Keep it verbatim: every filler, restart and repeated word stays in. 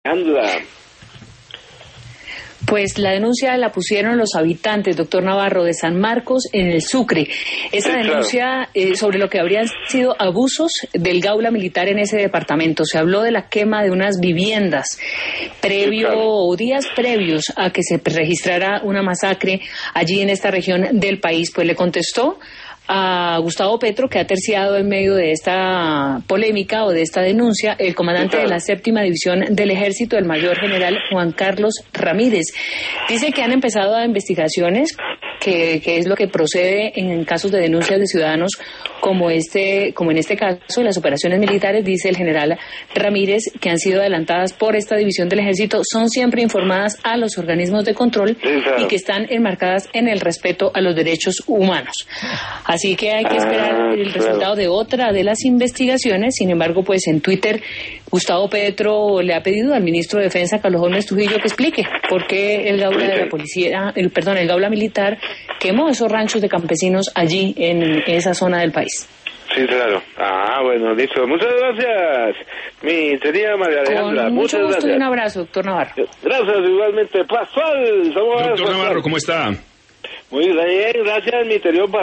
Alejandra. Pues la denuncia la pusieron los habitantes, doctor Navarro, de San Marcos en el Sucre. Esa sí, denuncia claro. eh, sobre lo que habrían sido abusos del Gaula militar en ese departamento. Se habló de la quema de unas viviendas previo sí, claro. o días previos a que se registrara una masacre allí en esta región del país. Pues le contestó a Gustavo Petro, que ha terciado en medio de esta polémica o de esta denuncia, el comandante de la séptima división del ejército, el mayor general Juan Carlos Ramírez. Dice que han empezado investigaciones, que, que es lo que procede en casos de denuncias de ciudadanos como este, como en este caso, las operaciones militares, dice el general Ramírez, que han sido adelantadas por esta división del ejército, son siempre informadas a los organismos de control sí, claro. y que están enmarcadas en el respeto a los derechos humanos. Así que hay que esperar ah, el resultado claro. de otra de las investigaciones. Sin embargo, pues en Twitter, Gustavo Petro le ha pedido al ministro de Defensa, Carlos Holmes Trujillo, que explique por qué el Gaula de la policía, el perdón, el Gaula militar quemó esos ranchos de campesinos allí en esa zona del país. Sí, claro. Ah, bueno, listo. Muchas gracias, mi querida María Alejandra. Con muchas mucho gusto gracias. Y un abrazo, doctor Navarro. Gracias, igualmente. Pascual. Doctor Navarro, ¿cómo está? Muy bien, gracias, mi interior.